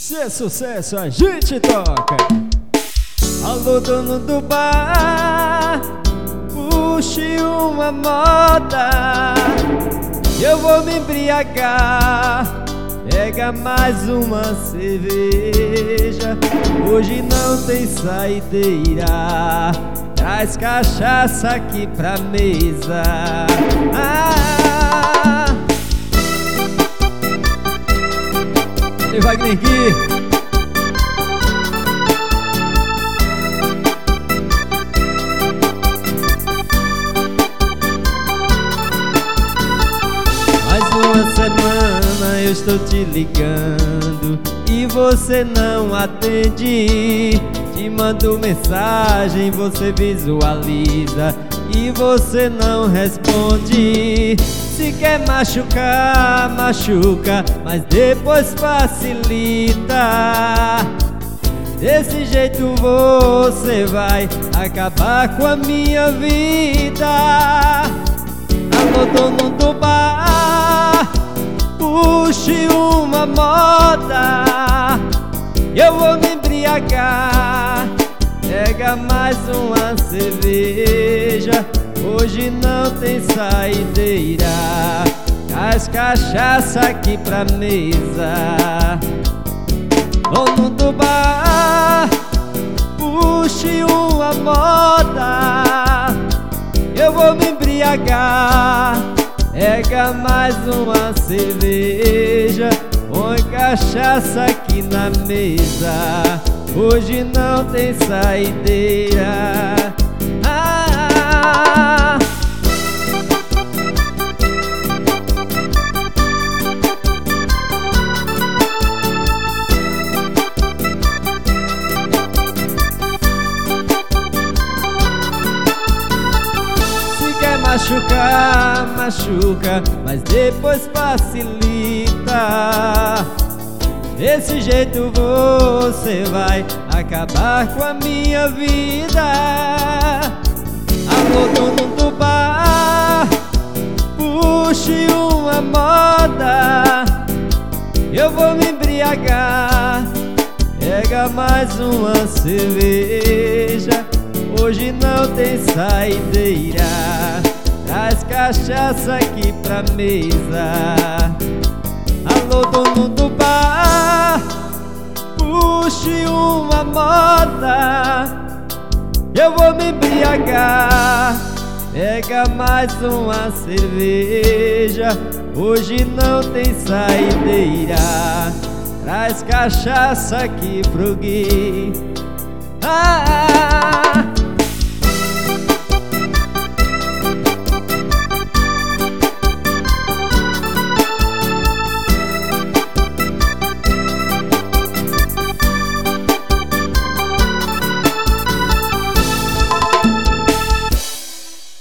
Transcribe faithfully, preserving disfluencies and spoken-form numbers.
Se é sucesso, a gente toca. Alô, dono do bar, puxe uma moda, eu vou me embriagar. Pega mais uma cerveja, hoje não tem saideira. Traz cachaça aqui pra mesa. Ah, e Wagner Gui. Uma semana eu estou te ligando e você não atende. Te mando mensagem, você visualiza e você não responde. Se quer machucar, machuca, mas depois facilita. Desse jeito você vai acabar com a minha vida. Alô, dono do bar, puxe uma moda, eu vou me embriagar. Pega mais uma cerveja, hoje não tem saideira. Traz cachaça aqui pra mesa. Dono do bar, puxe uma moda, eu vou me embriagar. Pega mais uma cerveja, põe cachaça aqui na mesa. Hoje não tem saideira. Ah, machucar, machuca, mas depois facilita. Desse jeito você vai acabar com a minha vida. Alô, dono do bar, puxe uma moda, eu vou me embriagar. Pega mais uma cerveja, hoje não tem saideira. Traz cachaça aqui pra mesa. Alô, dono do bar, puxe uma moda, eu vou me embriagar. Pega mais uma cerveja, hoje não tem saideira. Traz cachaça aqui pro Gui. Ah,